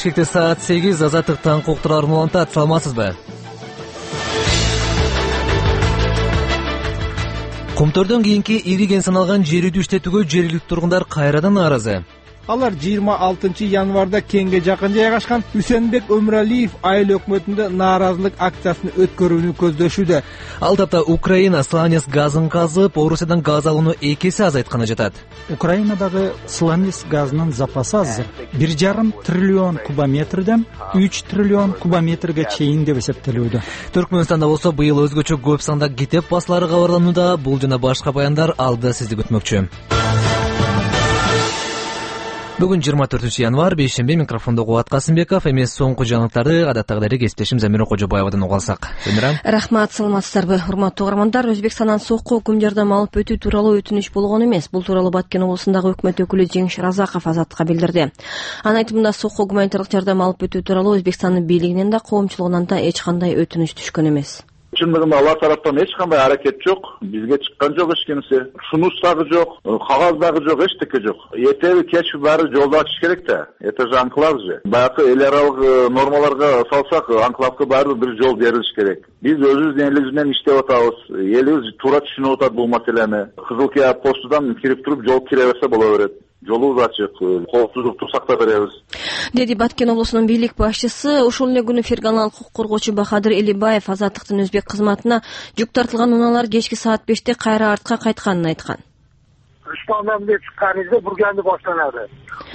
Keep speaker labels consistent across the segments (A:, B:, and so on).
A: Бишкекте саат 8 Азаттык таңкы уктурларын улантат. Саламатсызбы? Кумтөрдөн кийинки ириген саналган жер үйдү иштетүүгө жергиликтүү тургундар кайрадан нааразы.
B: Алар 26 январда кеңге жакын жайгашкан Үсенбек Өмүралиев айыл өкмөтүндө нааразылык акциясын өткөрүүнү көздөшүүдө.
A: Ал тапта Украина Сланец газын казып, Орусиядан газ алууну 2 эсе азайтканы жатат.
C: Украинадагы Сланец газынын запасы азыр 1,5 триллион кубометрден 3 триллион кубометрге чейин деп эсептелүүдө.
A: Түркмөнстанда болсо быйыл өзгөчө көп санда ГТЭП басылары кабарланууда. Бул жана башка баяндар алда сизди күтмөкчү. Бүгүн 24 январ, бейшембе, микрофондо Кубат Касымбеков, эмес соңку жаңылыктарды адаттагыдай кесиптешим Замира Кожобаевадан угуп алсак. Замира.
D: Рахмат, саламатсыздарбы, урматтуу угармандар. Өзбекстандан сокку өкүм жардам алып өтүү тууралуу өтүнүч болгон эмес. Бул тууралуу Баткен облусундагы өкмөт өкүлү Жеңиш Разаков Азаттыкка билдирди. Анын айтымында сокку гуманитардык жардам алып өтүү тууралуу Өзбекстандын бийлигинен да, коомчулугунан да эч кандай өтүнүч түшкөн эмес.
E: Чындыгында алар тараптан эч кандай аракет жок, бизге чыккан жок эч кимсе. Сунуш дагы жок, кагаз дагы жок, эчтеке жок. Эртеби кечки баары жолду ачыш керек да. Это же анклав же. Баягы эл аралык нормаларга салсак, анклавга баары бир жол берилиш керек. Биз өзүбүздүн элибиз менен иштеп атабыз. Элибиз туура түшүнүп атат бул маселени. Кызыл Кия постудан кирип туруп жол кире берсе боло берет. Жолубуз ачык, коопсуздукту сактап беребиз,
D: деди Баткен облусунун бийлик башчысы. Ошол эле күнү ферганалык укук коргоочу Бахадыр Элибаев Азаттыктын өзбек кызматына жүк тартылган унаалар кечки саат 5те кайра артка кайтканын айткан.
F: Риштандан чыкканыбызда Бүргөндү баштанады.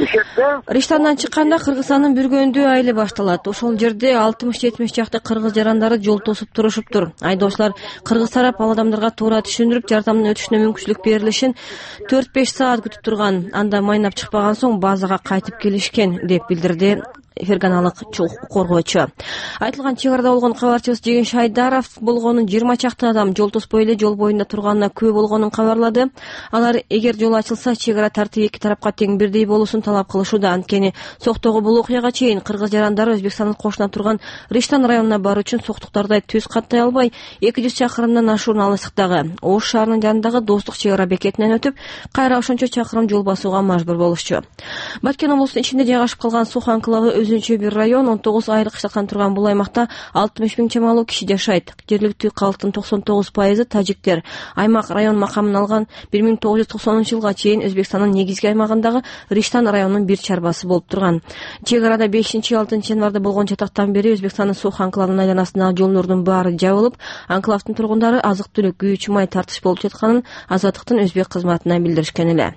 D: Риштандан чыкканда Кыргызстандын Бүргөндү айылы башталат. Ошол жерде 60-70 жакты кыргыз жарандары жол тосуп турушуптур. Айдоочулар кыргыз тарап ал адамдарга туура түшүндүрүп, жардамдын өтүшүнө мүмкүнчүлүк берилишин 4-5 саат күтүп турган. Анда майнап чыкпаган соң базага кайтып келишкен, деп билдирди ферганалык коргоочу. Айтылган чек арада болгон кабарчыбыз Жеңиш Айдаров болгонун 20 чакты адам жол тоспой эле жол боюнда турганына күбө болгонун кабарлады. Алар эгер жол ачылса, чек ара тартиби эки тарапка тең бирдей болушун талап кылышууда. Анткени Соктогу бул окуяга чейин кыргыз жарандары Өзбекстандын кошуна турган Риштан районуна баруу үчүн соктуктардай түз каттай албай 200 чакырымдан ашуун алыстыктагы Ош шаарынын жанындагы Достук чек ара бекетинен өтүп, кайра ошончо чакырым жол басууга мажбур болушчу. Баткен облусунун ичинде жайгашып калган Сух анклавы өзүнчө бир район. 19 айрык кыштактан турган бул аймакта 60 000 чамалуу киши жашайт. Жергиликтүү калктын 99% тажиктер. Аймак район макамын алган 1990-жылга чейин Өзбекстандын негизги аймагындагы Риштан районунун бир чарбасы болуп турган. Чек арада 5-6 январда болгон чатактан бери Өзбекстандын Сух анклавынын айланасындагы жолдордун баары жабылып, анклавдын тургундары азык-түлүк, күйүүчү май тартыш болуп жатканын Азаттыктын өзбек кызматына билдиришкен эле.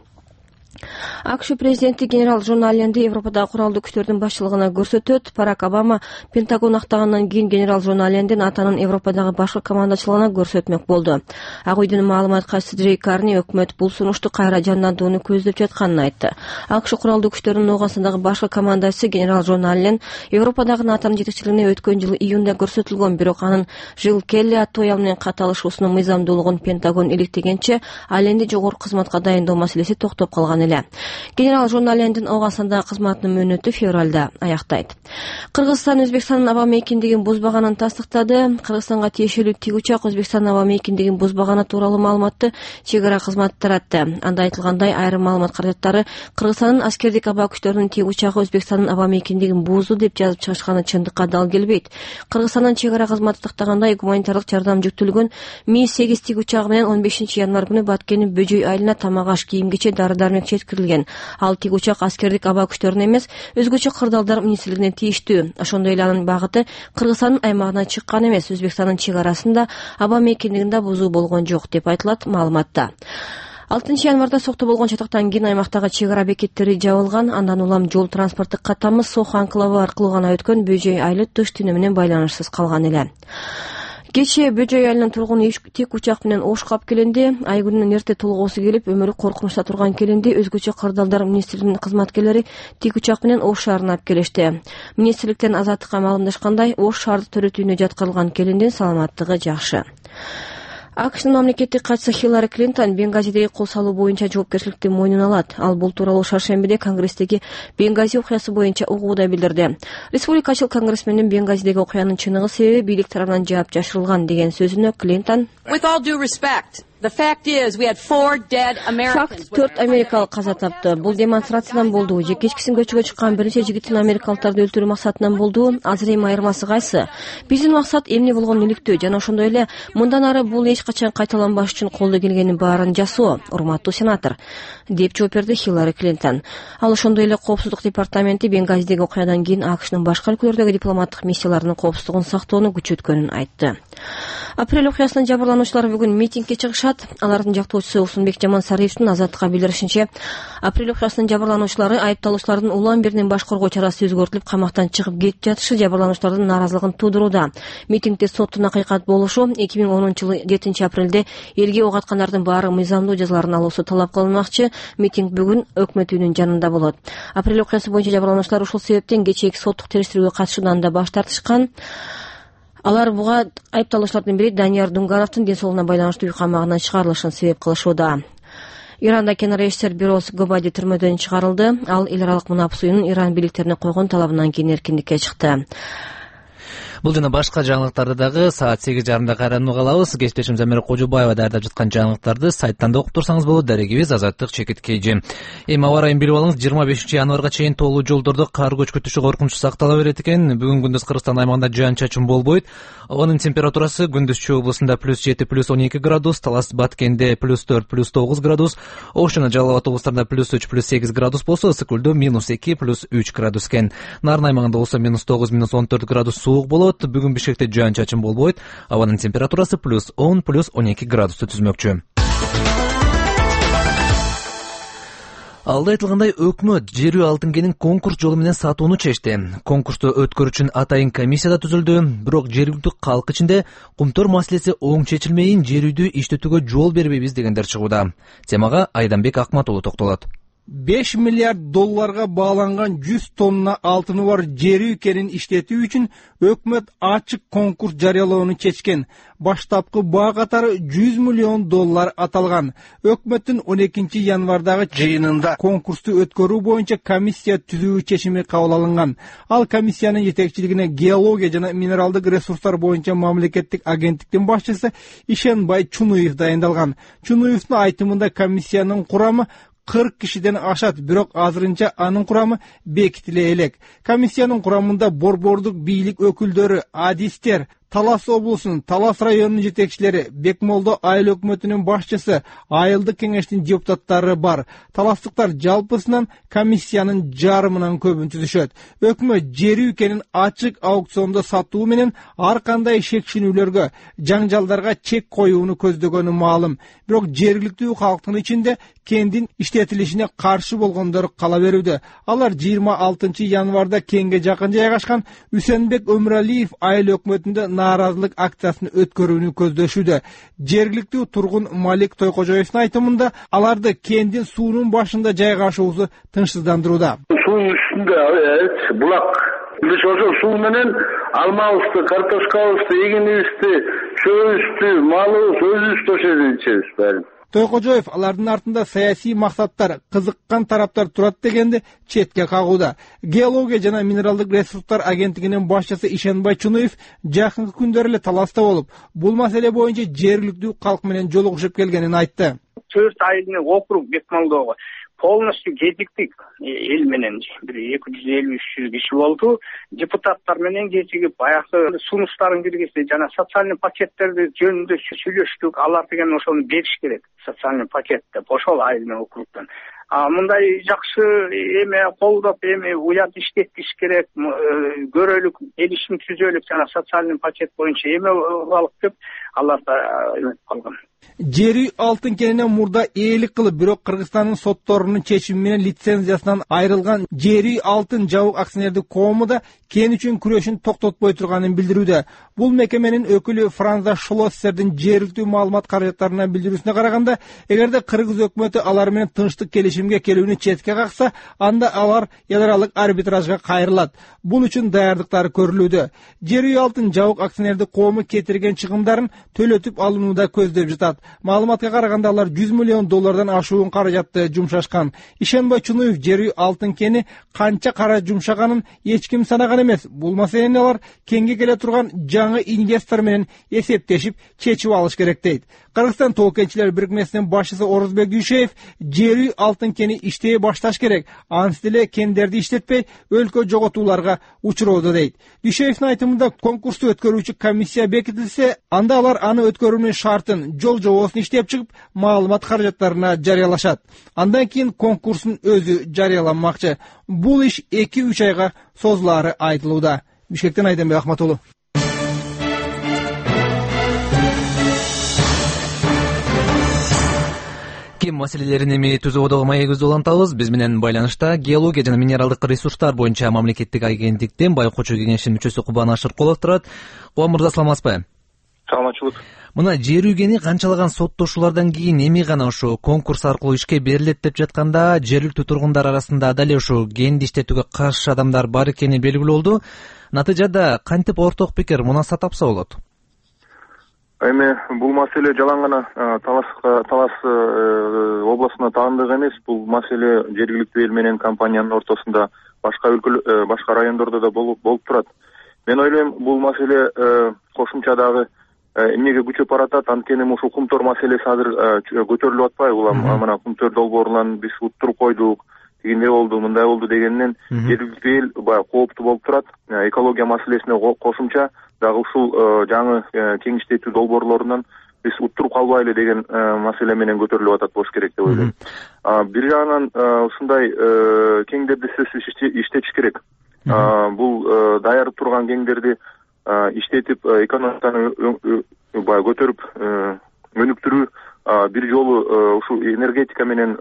D: АКШ президенти генерал Джон Алленди Европадагы куралдуу күчтөрдүн башчылыгына көрсөтөт. Барак Обама Пентагон актагандан кийин генерал Джон Алленди АТАнын Европадагы башкы командачылыгына көрсөтмөк болду. Ак үйдүн маалымат катчысы Джей Карни өкмөт бул сунушту кайра жандандырууну көздөп жатканын айтты. АКШ куралдуу күчтөрдүн Ноогасындагы башкы командачысы генерал Джон Аллен Европадагы АТАнын жетекчилигине өткөн жылы июнда көрсөтүлгөн, бирок анын Жил Келли аттуу аял менен катталышуусунун мыйзамдуулугун Пентагон иликтегенче Алленди жогорку кызматка дайындоо маселеси токтоп калган эле. Генерал Джон Аллендин Ноогасындагы кызматынын мөөнөтү февралда аяктайт. Кыргызстан Өзбекстандын аба мейкиндигин бузбаганын тастыктады. Кыргызстанга тиешелүү тик учак Өзбекстандын аба мейкиндигин бузбаганы тууралуу маалыматты чек ара кызматы таратты. Анда айтылгандай, айрым маалымат каражаттары Кыргызстандын аскердик аба күчтөрүнүн тик учагы Өзбекстандын аба мейкиндигин бузду деп жазып чыгышканы чындыкка дал келбейт. Кыргызстандын чек ара кызматы тактагандай, гуманитардык жардам жүктөлгөн Ми-8 тик учагы менен 15 январ күнү Баткендин Бөжөй айылына тамак-аш, кийим-кече, дары-дармек жеткирилген. Ал тик учак аскердик аба күчтөрүнө эмес, өзгөчө кырдаалдар министрлигине тийиштүү. Ошондой эле анын багыты Кыргызстандын аймагына чыккан эмес. Өзбекстандын чек арасында аба мейкиндигинде бузуу болгон жок деп айтылат маалыматта. 6 январда Сокто болгон чатактан кийин аймактагы чек ара бекеттери жабылган. Андан улам жол транспорттук каттамы Сух анклавы аркылуу гана өткөн Бөжөй айылы түш түнү менен байланышсыз калган эле. Кечээ Бөжөй айылынын тургуну тик учак менен Ошко алып келинди. Ай күнүнөн эрте толгоосу келип, өмүрү коркунучта турган келинди өзгөчө кырдаалдар министрлигинин кызматкерлери тик учак менен Ош шаарына алып келишти. Министрликтен Азаттыкка маалымдашкандай, Ош шаардык төрөтүүнө жаткырылган келиндин саламаттыгы жакшы. АКШнын мамлекеттик катчысы Хиллари Клинтон Бенгазидеги кол салуу боюнча жоопкерчиликти мойнуна алат. Ал бул тууралуу шаршембиде Конгресстеги Бенгази окуясы боюнча угууда билдирди. Республикачыл конгрессмендин Бенгазидеги окуянын чыныгы себеби бийлик тарабынан жаап жашырылган деген сөзүнө Клинтон
G: With all due respect, the fact is we had 4 dead Americans.
D: Факт, 4 америкалык каза тапты. Бул демонстрациядан болду же кечкисин көчөгө чыккан бир нече жигиттин америкалыктарды өлтүрүү максатынан болду? Азыр эми айырмасы кайсы? Биздин максат эмне болгонун иликтөө жана ошондой эле мындан ары бул эч качан кайталанбаш үчүн колдо келгенин баарын жасоо, урматтуу сенатор, деп жооп берди Хиллари Клинтон. Ал ошондой эле коопсуздук департаменти Бенгазидеги окуядан кийин АКШнын башка өлкөлөрдөгү дипломаттык миссияларынын коопсуздугун сактоону күчөткөнүн айтты. Апрель окуясынын жабырлануучулары бүгүн митингге чыгышат. Алардын жактоочусу Усунбек Жамансариевдин Азаттыкка билдиришинче, апрель окуясынын жабырлануучулары айыпталуучулардын улам биринин баш коргоо чарасы өзгөртүлүп, камактан чыгып кетип жатышы жабырлануучулардын нааразылыгын туудурууда. Митингде соттун акыйкат болушу 2010-жылы 7 апрелде элге ок аткандардын баары мыйзамдуу жазаларын алуусу талап кылынмакчы. Митинг бүгүн өкмөт үйүнүн жанында болот. Апрель окуясы боюнча жабырлануучулар ушул себептен кечээки соттук териштирүүгө катышуудан да баш тартышкан. Алар буга айыпталуучулардын бири Данияр Дунгановдун ден соолугуна байланыштуу үй камагынан чыгарылышын себеп кылышууда. Иранда кинорежиссер Бирос Гобади түрмөдөн чыгарылды. Ал эл аралык мунапыс уюнун Иран бийликтерине койгон талабынан кийин эркиндикке чыкты.
A: Бул жана башка жаңылыктарды дагы саат 8:30 кайранууга алабыз. Кесиптешим Замира Кожобаева даярдап жаткан жаңылыктарды сайттан да окуп турсаңыз болот. Дарегибиз Азаттык ЧКТ. Эми аба райын билип алыңыз. 25 январга чейин тоолуу жолдордо кар көчкү түшүү коркунучу сактала берет экен. Бүгүн күндүз Кыргызстан аймагында жаан-чачын болбойт. Анын температурасы күндүз Чүй облусунда +7, +12 градус, Талас Баткенде +4, +9 градус, Ош жана Жалал Абад облустарында +3, +8 градус болсо, Ысыкөлдө -2, +3 градус экен. Нарын аймагында болсо -9, -14 градус суук болот. Бүгүн Бишкекте жаан-чачын болбойт. Абанын температурасы +10, +12 градусту түзмөкчү. Алда айтылгандай, өкмөт жер үй алтын кенин конкурс жолу менен сатууну чечти. Конкурсту өткөрүү үчүн атайын комиссия да түзүлдү. Бирок жергиликтүү калк ичинде кумтор маселеси оң чечилмейин, жер үйдү иштетүүгө жол бербейбиз дегендер чыгууда. Темага Айданбек Акматулу токтолот.
B: 5 миллиард долларга бааланган 100 тонна алтыны бар жер үй кенин иштетүү үчүн өкмөт ачык конкурс жарыялоону чечкен. Баштапкы баа катары 100 миллион доллар аталган. Өкмөттүн 12 январдагы жыйынында конкурсту өткөрүү боюнча комиссия түзүү чечими кабыл алынган. Ал комиссиянын жетекчилигине геология жана минералдык ресурстар боюнча мамлекеттик агенттиктин башчысы Ишенбай Чунуев дайындалган. Чунуевдин айтымында комиссиянын курамы 40 кишиден ашат, бирок азырынча анын курамы бекитиле элек. Комиссиянын курамында борбордук бийлик өкүлдөрү, адистер, Талас облусунун, Талас районунун жетекчилери, Бекмолдо айыл өкмөтүнүн башчысы, айылдык кеңештин депутаттары бар. Таластыктар жалпысынан комиссиянын жарымынан көбүн түзүшөт. Өкмөт жер үй кенин ачык аукциондо сатуу менен ар кандай шекчинүүлөргө, жаңжалдарга чек коюуну көздөгөнү маалым. Бирок жергиликтүү калктын ичинде кендин иштетилишине каршы болгондор кала берүүдө. Алар 26 январда кенге жакын жайгашкан Үсенбек Өмүралиев айыл өкмөтүндө нааразылык акциясын өткөрүүнү көздөшүүдө. Жергиликтүү тургун Малик Тойкожоевдун айтымында аларды кендин суунун башында жайгашуусу тынчсыздандырууда.
F: Суунун үстүндө булак. Биз ошол суу менен алмабызды, картошкабызды, эгинибизди, чөбүбүздү, малыбызды өзүбүз ичебиз баарын.
B: Тойкожоев алардын артында саясий максаттар, кызыккан тараптар турат дегенди четке кагууда. Геология жана минералдык ресурстар агенттигинин башчысы Ишенбай Чунуев жакынкы күндөр эле Таласта болуп, бул маселе боюнча жергиликтүү калк менен жолугушуп келгенин айтты.
H: 4 айылдын округ Бекмолдого полностью кезиктик эл менен бир 250-300 киши болду. Депутаттар менен кезигип баягы сунуштарын киргизди жана социальный пакеттерди жөнүндө сүйлөштүк. Алар деген ошону бериш керек. Социальный пакет деп ошол айылдын округдан. Мындай жакшы эме колдоп, эме уят иштетиш керек, көрөлүк, эл ишин түзөлүк жана социальный пакет боюнча эме алып деп алар да калган.
B: Жер үй алтын кенине мурда ээлик кылып, бирок Кыргызстандын сотторунун чечими менен лицензиясынан айрылган Жер үй алтын жабык акционердик коому да кен үчүн күрөшүн токтотпой турганын билдирүүдө. Бул мекеменин өкүлү Франза Шлоссердин жергиликтүү маалымат каражаттарына билдирүүсүнө караганда, эгерде Кыргыз өкмөтү алар менен тынчтык келишимге келүүнү четке какса, анда алар ядралык арбитражга кайрылат. Бул үчүн даярдыктар көрүлүүдө. Жер үй алтын жабык акционердик коому кетирген чыгымдарын төлөтүп алууну да көздөп жатат. атат. Маалыматка караганда алар $100 миллион ашуун каражатты жумшашкан. Ишенбай Чунуев жери алтын кени канча кара жумшаганын эч ким санаган эмес. Бул маселени алар кеңге келе турган жаңы инвестор менен эсептешип чечип алыш керек дейт. Кыргызстан тоо кенчилер бирикмесинин башчысы Орозбек Дүйшеев жери алтын кени иштей башташ керек. Антип деле кендерди иштетпей өлкө жоготууларга учуроодо дейт. Дүйшеевдин айтымында конкурсту өткөрүүчү комиссия бекитилсе, анда алар аны өткөрүүнүн шартын, жол жобосун иштеп чыгып, маалымат каражаттарына жарыялашат. Андан кийин конкурстун өзү жарыяланмакчы. Бул иш 2-3 айга созулаары айтылууда. Бишкектен Айденбек Ахматулу.
A: Кем маселелерин эми түзүүдөгү маегибизди улантабыз. Биз менен байланышта геология жана минералдык ресурстар боюнча мамлекеттик агенттиктен байкоочу кеңешинин мүчөсү Кубан Ашыркулов турат. Кубан мырза, саламатсызбы?
I: Саламатчылык.
A: Мына жер үйгени канчалаган соттошуулардан кийин эми гана ушу конкурс аркылуу ишке берилет деп жатканда, жергиликтүү тургундар арасында дали ушу генди иштетүүгө каршы адамдар бар экени белгилүү болду. Натыйжада кантип орток пикир, мунасат тапса болот?
I: Эми бул маселе жалаң гана Талас областына таандык эмес. Бул маселе жергиликтүү эл менен компаниянын ортосунда башка райондордо да болуп турат. Мен ойлойм, бул маселе кошумча дагы эмнеге күчөп баратат, анткени ушу кумтор маселеси азыр көтөрүлүп атпайбы? Улам мына кумтөр долбоорларын биз уттуруп койдук, тигиндей болду, мындай болду дегенден жергиликтүү эл баягы кооптуу болуп турат. Экология маселесине кошумча дагы ушул жаңы кең иштетүү долбоорлорунан биз уттуруп калбайлы деген маселе менен көтөрүлүп атат болуш керек деп ойлойм. Бир жагынан ушундай кеңдерди сөзсүз иштетиш керек. Бул даярып турган кеңдерди иштетип, экономиканы баягы көтөрүп, өнүктүрүү бир жолу ушул энергетика менен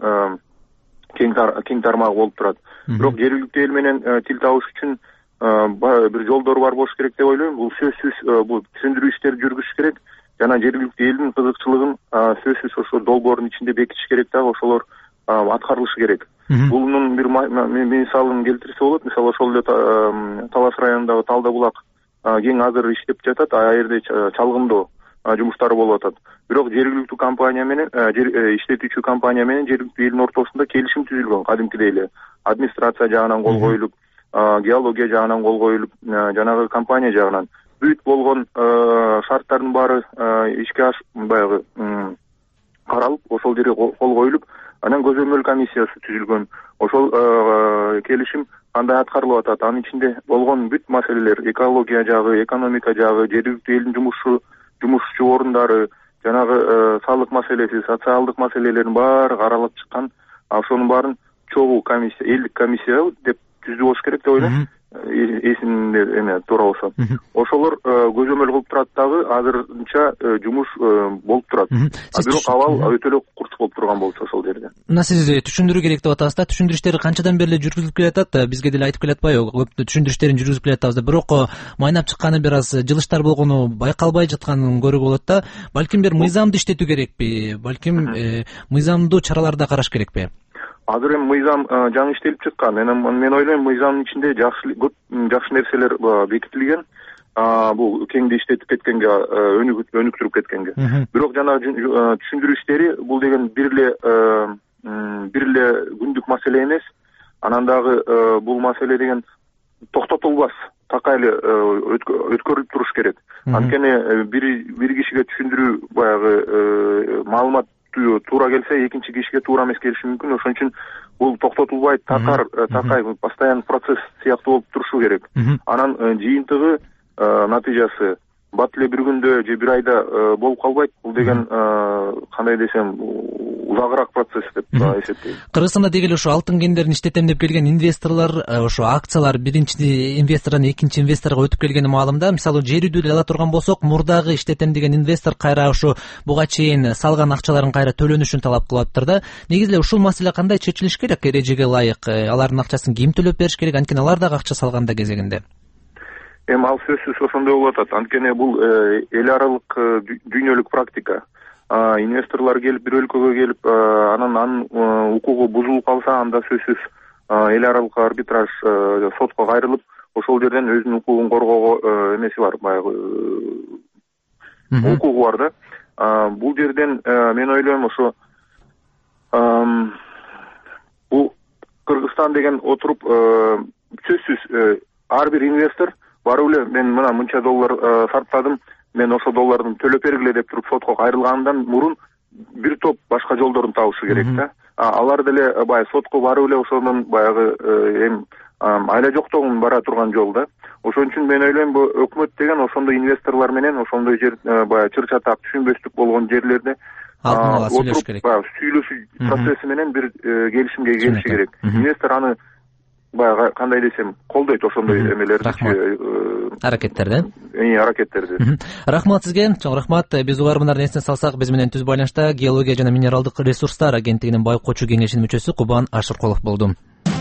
I: кең тармагы болуп турат. Бирок жергиликтүү эл менен тил табыш үчүн бир жолдор бар болуш керек деп ойлойм. Бул сөзсүз бул түшүндүрүү иштерди жүргүзүш керек жана жергиликтүү элдин кызыкчылыгын сөзсүз ошо долбоордун ичинде бекитиш керек дагы, ошолор аткарылышы керек. Бунун бир мисалын келтирсе болот. Мисалы ошол эле Талас районундагы Талда булак кең азыр иштеп жатат, а жерде чалгындоо жумуштары болуп атат. Бирок жергиликтүү компания менен иштетүүчү компания менен жергиликтүү элдин ортосунда келишим түзүлгөн, кадимкидей эле. Администрация жагынан кол коюлуп, геология жагынан кол коюлуп, жанагы компания жагынан бүт болгон шарттардын баары ишке баягы каралып, ошол жерге кол коюлуп, анан көзөмөл комиссиясы түзүлгөн. Ошол келишим кандай аткарылып атат, анын ичинде болгон бүт маселелер, экология жагы, экономика жагы, жергиликтүү элдин жумушчу орундары, жанагы салык маселеси, социалдык маселелердин баары каралып чыккан. Ошонун баарын чогуу комиссия, элдик комиссия деп түздү болуш керек деп ойлойм. Эсимде эме туура болсо. Ошолор көзөмөл кылып турат дагы, азырынча жумуш болуп турат. Бирок абал өтө эле курч болуп турган болчу ошол жерде.
A: Мына сиз түшүндүрүү керек деп атасыз да. Түшүндүрүү иштери канчадан бери жүргүзүлүп келатат? Бизге деле айтып келатпайбы? Көп түшүндүрүү иштерин жүргүзүп келатабыз да. Бирок майнап чыкканы бир аз жылыштар болгону байкалбай жатканын көрүүгө болот да. Балким бир мыйзамды иштетүү керекпи? Балким мыйзамдуу чараларды караш керекпи?
I: Азыр эми мыйзам жаңы иштелип чыккан. Мен ойлойм, мыйзамдын ичинде көп жакшы нерселер бекитилген. Бул кеңди иштетип кеткенге, өнүктүрүп кеткенге. Бирок жана түшүндүрүү иштери бул деген бир эле күндүк маселе эмес. Анан дагы бул маселе деген токтотулбас, такай эле өткөрүлүп туруш керек. Анткени бир кишиге түшүндүрүү баягы маалымат туура келсе, экинчи кишиге туура эмес келиши мүмкүн. Ошон үчүн бул токтотулбай, такай постоянный процесс сыяктуу болуп турушу керек. Анан жыйынтыгы, натыйжасы бат эле бир күндө же бир айда болуп калбайт. Бул деген кандай десем, узагыраак процесс деп эсептейм.
A: Кыргызстанда дегеле ошо алтын кендерин иштетем деп келген инвесторлор, ошо акциялар биринчи инвестордон экинчи инвесторго өтүп келгени маалымда. Мисалы жер үйдү ала турган болсок, мурдагы иштетем деген инвестор кайра ошо буга чейин салган акчаларын кайра төлөнүшүн талап кылып атыптыр да. Негизи эле ушул маселе кандай чечилиш керек? Эрежеге ылайык алардын акчасын ким төлөп бериш керек? Анткени алар дагы акча салганда кезегинде.
I: Эми ал сөзсүз ошондой болуп атат. Анткени бул эл аралык дүйнөлүк практика. Инвесторлор келип, бир өлкөгө келип, анын укугу бузулуп калса, анда сөзсүз эл аралык арбитраж сотко кайрылып, ошол жерден өзүнүн укугун коргоого эмеси бар, баягы укугу бар да. Бул жерден мен ойлойм ошо бул Кыргызстан деген отуруп сөзсүз ар бир инвестор барып эле мен мына мынча доллар сарптадым, мен ошо доллардын төлөп бергиле деп туруп сотко кайрылгандан мурун бир топ башка жолдорун табышы керек да. Алар деле баягы сотко барып эле ошондон баягы эми айла жоктогун бара турган жол да. Ошон үчүн мен ойлойм бул өкмөт деген ошондой инвесторлор менен ошондой жер баягы чыр чатак түшүнбөстүк болгон жерлерде
A: алдын ала сүйлөшүш керек.
I: Баягы сүйлөшүү процесси менен бир келишимге келиши керек. Инвестор аны баягы кандай десем колдойт ошондой эмелерди,
A: аракеттерди.
I: Аракеттерди.
A: Рахмат сизге, чоң рахмат. Биз угармандарды эсине салсак, биз менен түз байланышта Геология жана минералдык ресурстар агенттигинин байкоочу кеңешинин мүчөсү Кубан Ашыркулов болду.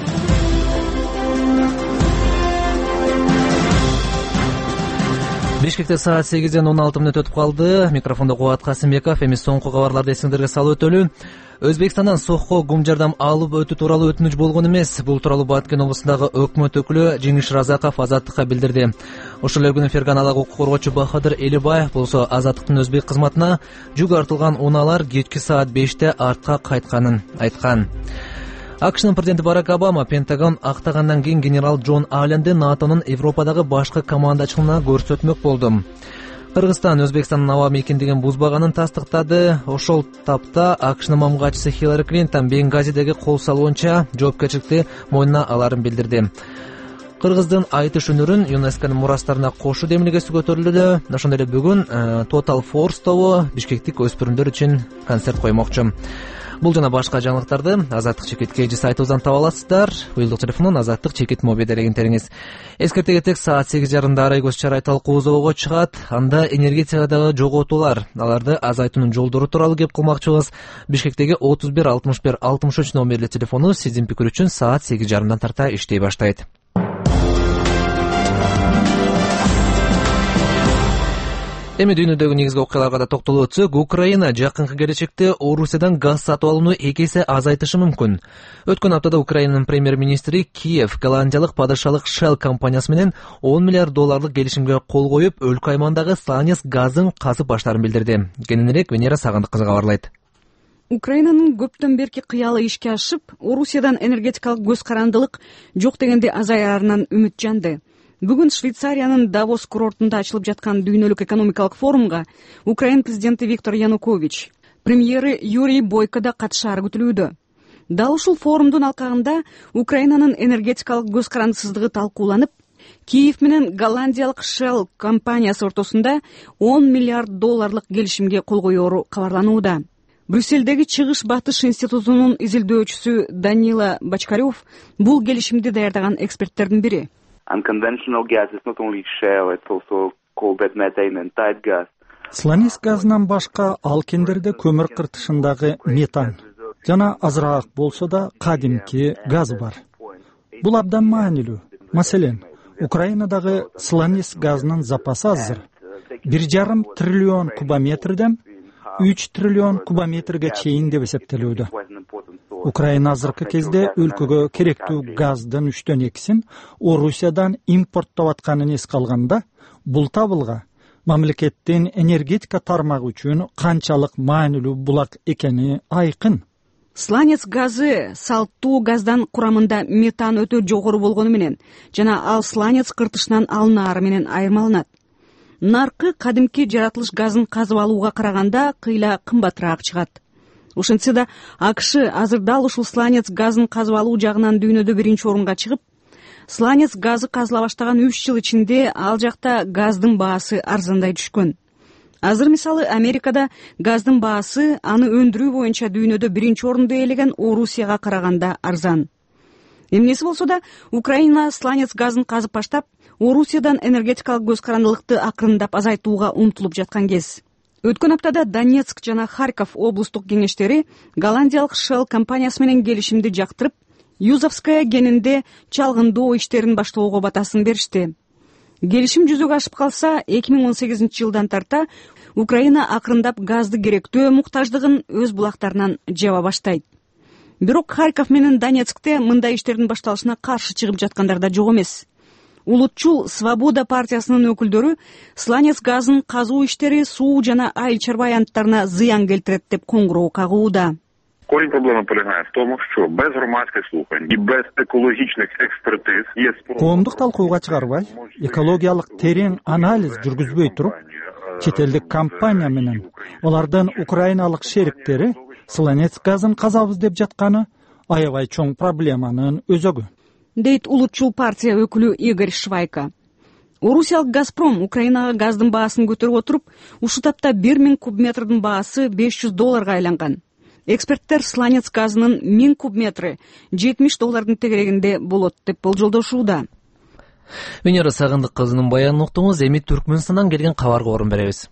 A: Бишкекте саат 8:16 өтүп калды. Микрофондо Кубат Касымбеков. Эми соңку кабарларды эсиңерге салып өтөлү. Өзбекстандан Сохко гум жардам алып өтүү тууралуу өтүнүч болгон эмес. Бул тууралуу Баткен облусундагы өкмөт өкүлү Жеңиш Разаков Азаттыкка билдирди. Ошол эле күнү Ферганалык укук коргоочу Бахадыр Элибаев болсо Азаттыктын өзбек кызматына жүк артылган унаалар кечки саат 5-те артка кайтканын айткан. АКШнын президенти Барак Обама Пентагон актагандан кийин генерал Джон Алленди НАТОнун Европадагы башкы командачылыгына көрсөтмөк болду. Кыргызстан Өзбекстандын аба мейкиндигин бузбаганын тастыктады. Ошол тапта АКШнын мамгатчысы Хиллари Клинтон Бенгазидеги кол салуунча жоопкерчиликти мойнуна аларын билдирди. Кыргыздын айтыш өнөрүн ЮНЕСКОнун мурастарына кошуу демилгеси көтөрүлдү. Ошондой эле бүгүн Total Force тобу бишкектик өспүрүмдөр үчүн концерт коймокчу. Бул жана башка жаңылыктарды Азаттык чекит KG сайтыбыздан таба аласыздар. Уюлдук телефондон Азаттык чекит моби делегин териңиз. Эскерте кетсек, саат 8:30 Арай көз чарай талкуу зоого чыгат. Анда энергетикадагы жоготуулар, аларды азайтуунун жолдору тууралуу кеп кылмакчыбыз. Бишкектеги 31 61 63 номерлүү телефону сиздин пикир үчүн саат 8:30 тарта иштей баштайт. Эми дүйнөдөгү негизги окуяларга да токтолуп өтсөк, Украина жакынкы келечекте Орусиядан газ сатып алууну 2 эсе азайтышы мүмкүн. Өткөн аптада Украинанын премьер-министри Киев голландиялык падышалык Shell компаниясы менен $10 миллиард келишимге кол коюп, өлкө аймагындагы Сланец газын казып баштаарын билдирди. Кененирээк Венера Сагындык кызы кабарлайт.
J: Украинанын көптөн берки кыялы ишке ашып, Орусиядан энергетикалык көз карандылык жок дегенде азаярынан үмүт жанды. Бүгүн Швейцариянын Давос курортунда ачылып жаткан дүйнөлүк экономикалык форумга Украин президенти Виктор Янукович, премьери Юрий Бойко да катышаары күтүлүүдө. Дал ушул форумдун алкагында Украинанын энергетикалык көз карандысыздыгы талкууланып, Киев менен голландиялык Shell компаниясы ортосунда $10 миллиард келишимге кол коёру кабарланууда. Брюссельдеги Чыгыш Батыш институтунун изилдөөчүсү Данила Бочкарев бул келишимди даярдаган эксперттердин бири.
K: Unconventional gas is not only shale, it's also coal bed methane and tight gas.
C: Сланец газынан башка алкендерде көмүр кыртышындагы метан жана азыраак болсо да кадимки газ бар. Бул абдан маанилүү. Маселен, Украинадагы Сланец газынын запасы азыр 1,5 триллион кубометрден 3 триллион кубометрге чейин деп эсептелүүдө. Украина азыркы кезде өлкөгө керектүү газдын 3/2-син Орусиядан импорттоп атканын эске алганда, бул табылга мамлекеттин энергетика тармагы үчүн канчалык маанилүү булак экени айкын.
J: Сланец газы салттуу газдан курамында метан өтө жогору болгону менен жана ал сланец кыртышынан алынаары менен айырмаланат. Наркы кадимки жаратылыш газын казып алууга караганда кыйла кымбатыраак чыгат. Ошентсе да АКШ азыр дал ушул сланец газын казып алуу жагынан дүйнөдө биринчи орунга чыгып, сланец газы казыла баштаган 3 жыл ичинде ал жакта газдын баасы арзандай түшкөн. Азыр мисалы Америкада газдын баасы аны өндүрүү боюнча дүйнөдө биринчи орунду ээлеген Орусияга караганда арзан. Эмнеси болсо да Украина сланец газын казып баштап, Орусиядан энергетикалык көз карандылыкты акырындап азайтууга умтулуп жаткан кез. Өткөн аптада Донецк жана Харьков облустук кеңештери голландиялык Shell компаниясы менен келишимди жактырып, Юзовская кенинде чалгындоо иштерин баштоого батасын беришти. Келишим жүзөгө ашып калса, 2018-жылдан тарта Украина акырындап газды керектөө муктаждыгын өз булактарынан жаба баштайт. Бирок Харьков менен Донецкте мындай иштердин башталышына каршы чыгып жаткандар да жок эмес. Улутчул Свобода партиясынын өкүлдөрү сланец газын казуу иштери суу жана айыл чарба аянттарына зыян келтирет деп коңгуроо кагууда.
I: Корінь проблеми полягає в тому, що без громадських слухань і без екологічних експертиз є
C: коомдук талкууга чыгарбай, экологиялык терең анализ жүргүзбөй туруп, чет элдик компания менен алардын украиналык шериктери сланец газын казабыз деп жатканы аябай чоң проблеманын өзөгү,
J: дейт улутчул партия өкүлү Игорь Швайка. Орусиялык Газпром Украинага газдын баасын көтөрүп отуруп, ушул тапта 1000 кубметрдин баасы $500 айланган. Эксперттер сланец газынын 1000 кубметри $70 тегерегинде болот деп болжолдошууда.
A: Венера Сагындык кызынын баянын уктуңуз. Эми Түркмөнстандан келген кабарга орун беребиз.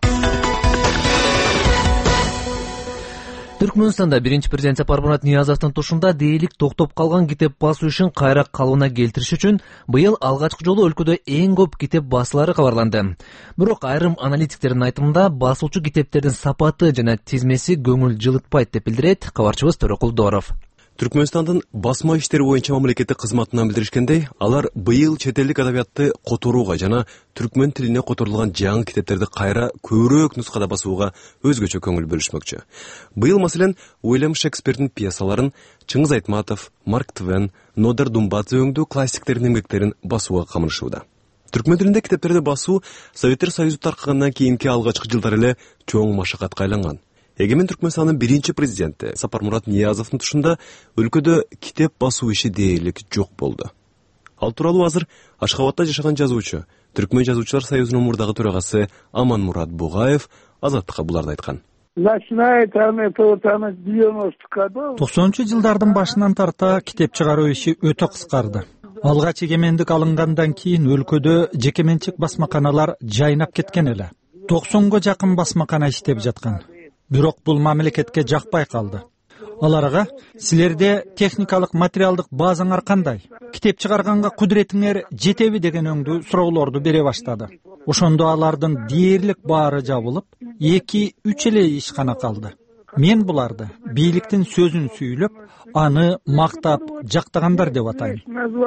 A: Түркмөнстанда биринчи президент Сапармурат Ниязовдун тушунда дээрлик токтоп калган китеп басуу ишин кайра калыбына келтириш үчүн быйыл алгачкы жолу өлкөдө эң көп китеп басылары кабарланды. Бирок айрым аналитиктердин айтымында басуучу китептердин сапаты жана тизмеси көңүл жылытпайт деп билдирет кабарчыбыз Төрөкул Дооров.
L: Түркмөнстандын басма иштери боюнча мамлекеттик кызматынан билдиришкендей, алар быйыл чет элдик адабиятты которууга жана түркмөн тилине которулган жаңы китептерди кайра көбүрөөк нускада басууга өзгөчө көңүл бөлүшмөкчү. Быйыл маселен Уильям Шекспирдин пьесаларын, Чыңгыз Айтматов, Марк Твен, Нодер Думбадзе өңдүү классиктердин эмгектерин басууга камырышууда. Түркмөн тилинде китептерди басуу Советтер Союзу таркагандан кийинки алгачкы жылдар эле чоң машакатка айланган. Эгемен Түркмөнстандын биринчи президенти Сапармурат Ниязовдун тушунда өлкөдө китеп басуу иши дээрлик жок болду. Ал тууралуу азыр Ашхабадда жашаган жазуучу, Түркмөн жазуучулар союзунун мурдагы төрагасы Аманмурат Бугаев Азаттыкка буларды айткан.
C: 90 жылдардын башынан тарта китеп чыгаруу иши өтө кыскарды. Алгач эгемендик алынгандан кийин өлкөдө жекеменчик басмаканалар жайнап кеткен эле. 90го жакын басмакана иштеп жаткан. Бирок бул мамлекетке жакпай калды. Аларга силерде техникалык материалдык базаңар кандай? Китеп чыгарганга кудуретиңер жетеби деген өңдүү суроолорду бере баштады. Ошондо алардын дээрлик баары жабылып, 2-3 эле иш гана калды. Мен буларды бийликтин сөзүн сүйүлөп, аны мактап жактагандар деп атайм.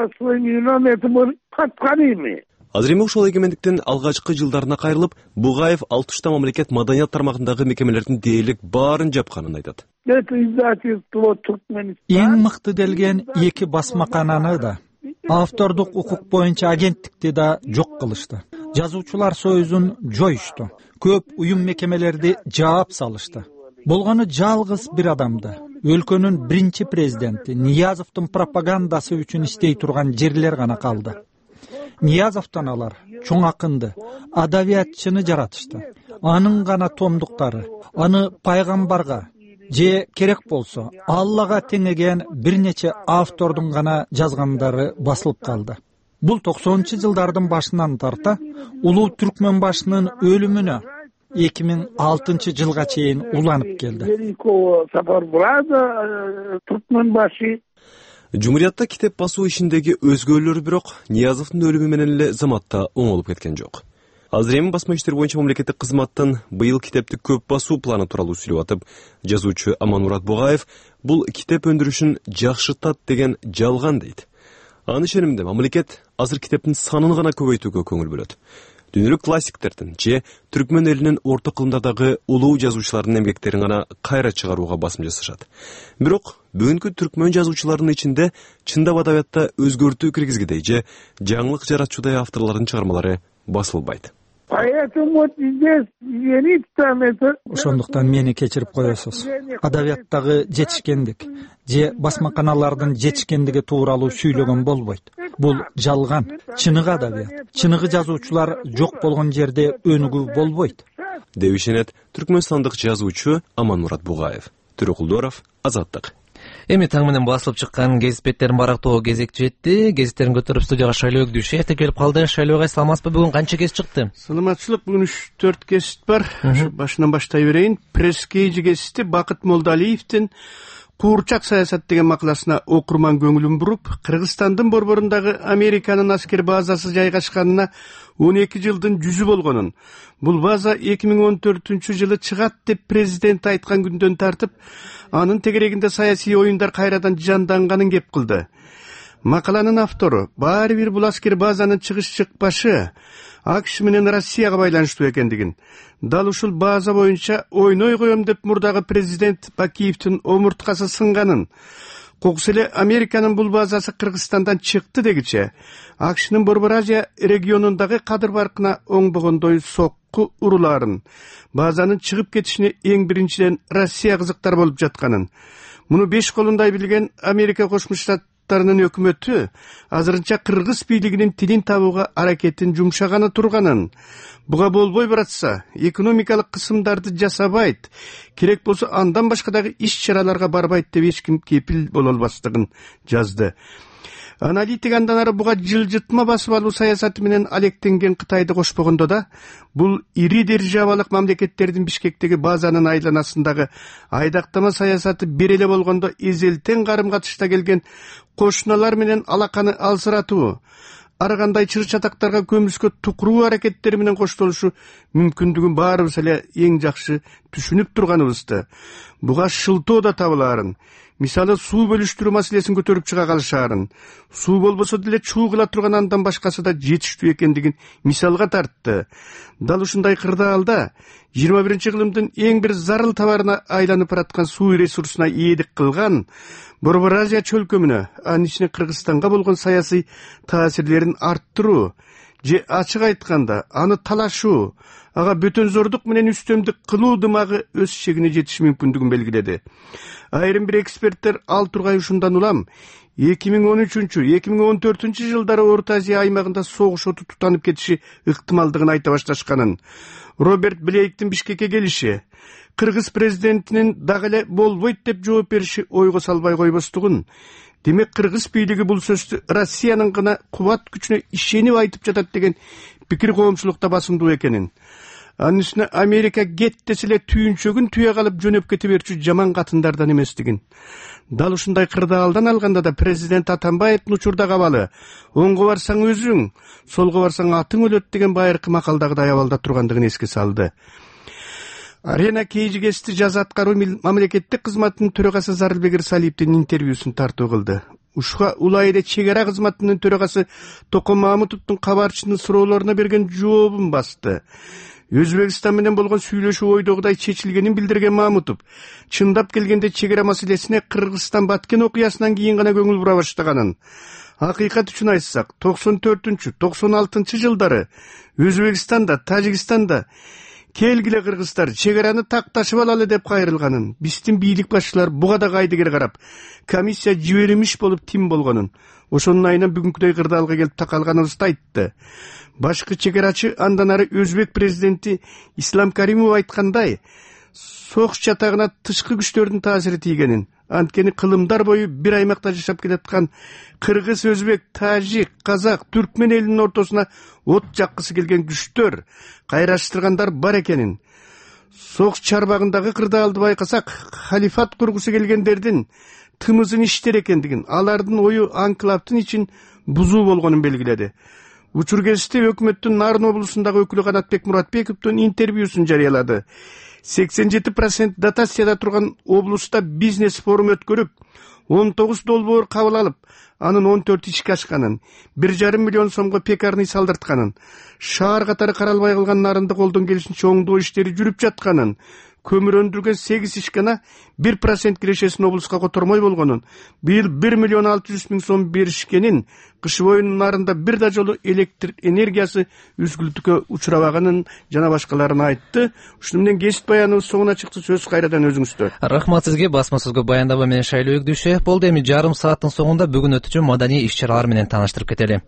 L: Азыр эми ошол эгемендиктин алгачкы жылдарына кайрылып, Бугаев 60 мамлекет маданият тармагындагы мекемелердин дээрлик баарын жапканын айтат.
C: Эң мыкты делген 2 басмакананы да, автордук укук боюнча агенттикти да жок кылышты. Жазуучулар союзун жоюшту. Көп уюм мекемелерди жаап салышты. Болгону жалгыз бир адамды, өлкөнүн биринчи президенти Ниязовдун пропагандасы үчүн иштей турган жерлер гана калды. Ниязовдон алар чоң акынды, адабиятчыны жаратышты. Анын гана томдуктары, аны пайгамбарга же керек болсо Аллага теңеген бир нече автордун гана жазгандары басылып калды. Бул 90 жылдардын башынан тарта улуу түркмөн башынын өлүмүнө 2006 жылга чейин уланып келди.
L: Жумуриятта китеп басуу ишиндеги өзгөлөр бирок Ниязовдун өлүмү менен эле заматта оңолуп кеткен жок. Азыр эми басма иштер боюнча мамлекеттик кызматтын быйыл китепти көп басуу планы тууралуу сүйлөп атып, жазуучу Аманмурат Бугаев бул китеп өндүрүшүн жакшыртат деген жалган дейт. Аны ишенимде мамлекет азыр китептин санын гана көбөйтүүгө көңүл бөлөт. Дүйнөлүк классиктердин же түркмөн элинин орто кылымдардагы улуу жазуучулардын эмгектерин гана кайра чыгарууга басым жасашат. Бирок бүгүнкү түркмөн жазуучуларынын ичинде чындап адабиятта өзгөртүү киргизгидей же жаңылык жаратчудай авторлордун чыгармалары басылбайт.
C: Ошондуктан мени кечирип коесуз. Адабияттагы жетишкендик же басмаканалардын жетишкендиги тууралуу сүйлөгөн болбойт. Бул жалган. Чыныгы адабият, чыныгы жазуучулар жок болгон жерде өнүгүү болбойт.
L: Деп ишенет түркмөнстандык жазуучу Аманмурат Бугаев. Төрөкул Дооров, Азаттык.
A: Эми таң менен басылып чыккан гезит беттерин барактоо кезек жетти. Гезиттерин көтөрүп студияга Шайлоо Өкдүшев келип калды. Шайлоога саламатсызбы? Бүгүн канча гезит чыкты?
M: Саламатчылык, бүгүн 3-4 гезит бар. Башынан баштай берейин. Пресс-кейжи гезити Бакыт Молдалиевдин Куурчак саясат деген макаласына окурман көңүлүн буруп, Кыргызстандын борборундагы Американын аскер базасы жайгашканына 12 жылдын жүзү болгонун, бул база 2014 жылы чыгат деп президент айткан күндөн тартып, анын тегерегинде саясий оюндар кайрадан жанданганын кеп кылды. Макаланын автору баары бир бул аскер базанын чыгыш чыкпашы АКШ менен Россияга байланыштуу экендигин, дал ушул база боюнча ойной коем деп мурдагы президент Бакиевдин омурткасы сынганын, кокус эле Американын бул базасы Кыргызстандан чыкты дегиче АКШнын Борбор Азия регионундагы кадыр баркына оңбогондой сокку урулаарын, базанын чыгып кетишине эң биринчиден Россия кызыктар болуп жатканын, муну 5 колундай билген Америка Кошмо Штаттарынын өкмөтү азырынча кыргыз бийлигинин тилин табууга аракетин жумшаганы турганын, буга болбой баратса экономикалык кысымдарды жасабайт, керек болсо андан башка дагы иш чараларга барбайт деп эч ким кепил боло албастыгын жазды. Аналитик андан ары буга жылжытма басып алуу саясаты менен алектенген Кытайды кошпогондо да, бул ири державалык мамлекеттердин Бишкектеги базанын айланасындагы айдактама саясаты бир эле болгондо эзелтең карым катышта келген кошуналар менен алаканы алсыратуу, ар кандай чыр чатактарга көмүскө тукуруу аракеттери менен коштолушу мүмкүндүгүн баарыбыз эле эң жакшы түшүнүп турганыбызды. Буга шылтоо да табылаарын, мисалы суу бөлүштүрүү маселесин көтөрүп чыга калышаарын, суу болбосо деле чуу кыла турган андан башкасы да жетиштүү экендигин мисалга тартты. Дал ушундай кырдаалда 21-кылымдын эң бир зарыл табарына айланып бараткан суу ресурсуна ээлик кылган Борбор Азия чөлкөмүнө, анын ичине Кыргызстанга болгон саясий таасирлерин арттыруу же ачык айтканда аны талашуу, ага бөтөнзордук менен үстөмдүк кылуу дымагы өз чегине жетиши мүмкүндүгүн белгиледи. Айрым бир эксперттер ал тургай ушундан улам 2013-2014 жылдары Орто Азия аймагында согуш оту тутанып кетиши ыктымалдыгын айта башташканын, Роберт Блейктин Бишкекке келиши, Кыргыз президентинин дагы эле болбойт деп жооп бериши ойго салбай койбостугун, демек кыргыз бийлиги бул сөздү Россиянын гана кубат күчүнө ишенип айтып жатат деген пикир коомчулукта басымдуу экенин, анын үстүнө Америка кет десе эле түйүнчөгүн түйө калып жөнөп кете берчү жаман катындардан эместигин. Дал ушундай кырдаалдан алганда да президент Атамбаевдин учурда кабалы оңго барсаң өзүң, солго барсаң атың өлөт деген байыркы макалдагыдай абалда тургандыгын эске салды. Арена KGS жаза аткаруу мамлекеттик кызматынын төрагасы Зарылбек Ирсалиевдин интервьюсун тартуу кылды. Ушуга улай эле чек ара кызматынын төрагасы Токон Мамутовдун кабарчынын суроолоруна берген жообун басты. Өзбекстан менен болгон сүйлөшүү ойдогудай чечилгенин билдирген Мамутов, чындап келгенде чек ара маселесине Кыргызстан баткен окуясынан кийин гана көңүл бура баштаганын, акыйкат үчүн айтсак 94-96 жылдары Өзбекстанда, Тажикстанда келгиле кыргыздар чек араны такташып алалы деп кайрылганын, биздин бийлик башчылар буга да кайдыгер карап, комиссия жиберимиш болуп тим болгонун, ошонун айынан бүгүнкүдөй кырдаалга келип такалганыбызды айтты. Башкы чекарачы андан ары Өзбек президенти Ислам Каримов айткандай, согуш чатагына тышкы күчтөрдүн таасири тийгенин, анткени кылымдар бою бир аймакта жашап келаткан кыргыз, өзбек, тажик, казак, түркмен элинин ортосуна от жаккысы келген күчтөр, кайраштыргандар бар экенин, согуш чарбагындагы кырдаалды байкасак, халифат кургусу келгендердин тымызын иштер экендигин, алардын ою анклавдын ичин бузуу болгонун белгиледи. Учур кезиште өкмөттүн Нарын облусундагы өкүлү Канатбек Муратбековдун интервьюсун жарыялады. 87% дотацияда турган облуста бизнес форум өткөрүп, 19 долбоор кабыл алып, анын 14 ишке ашканын, 1,5 миллион сомго пекарный салдыртканын, шаар катары каралбай калган Нарынды колдон келишинче оңдоо иштери жүрүп жатканын, көмүр өндүргөн 8 ишкана 1% кирешесин облуска котормой болгонун, быйыл 1,6 миллион сом беришкенин, кыш боюнун Нарында бир да жолу электр энергиясы үзгүлтүккө учурабаганын жана башкаларын айтты. Ушуну менен кесип баяныбыз соңуна чыкты. Сөз кайрадан өзүңүздө.
A: Рахмат сизге. Басма сөзгө баяндама менен Шайлоо Өгдүшев болду. Эми жарым сааттын соңунда бүгүн өтүүчү маданий иш-чаралар менен тааныштырып кетели.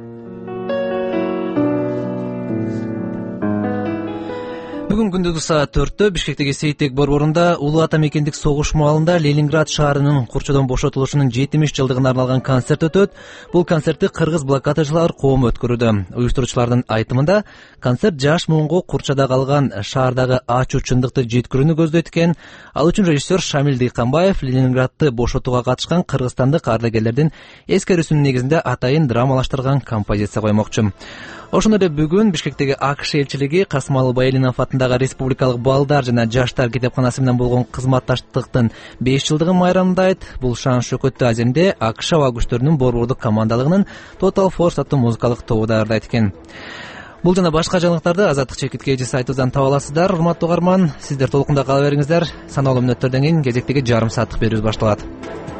A: Бүгүн күндүзгү саат 4-тө Бишкектеги Сейтек борборунда Улуу Ата мекендик согуш маалында Ленинград шаарынын курчодон бошотулушунун 70 жылдыгына арналган концерт өтөт. Бул концертти кыргыз блокадачылар коому өткөрүүдө. Уюштуруучулардын айтымында концерт жаш муунго курчада калган шаардагы ачуу чындыкты жеткирүүнү көздөйт экен. Ал үчүн режиссер Шамил Дыйканбаев Ленинградты бошотууга катышкан кыргызстандык ардагерлердин эскерүүсүнүн негизинде атайын драмалаштырган композиция коймокчу. Ошондой эле бүгүн Бишкектеги АКШ элчилиги Касым Алыбай Элинов атындагы Америкадагы республикалык балдар жана жаштар китепканасы менен болгон кызматташтыктын 5 жылдыгын майрамдайт. Бул шан шөкөттү аземде АКШ аба күчтөрүнүн борбордук командалыгынын Total Force аттуу музыкалык тобу даярдайт экен. Бул жана башка жаңылыктарды Азаттык чекит KG сайтыбыздан таба аласыздар. Урматтуу угарман, сиздер толкунда кала бериңиздер. Санаалуу мүнөттөрдөн кийин кезектеги жарым сааттык берүүбүз башталат.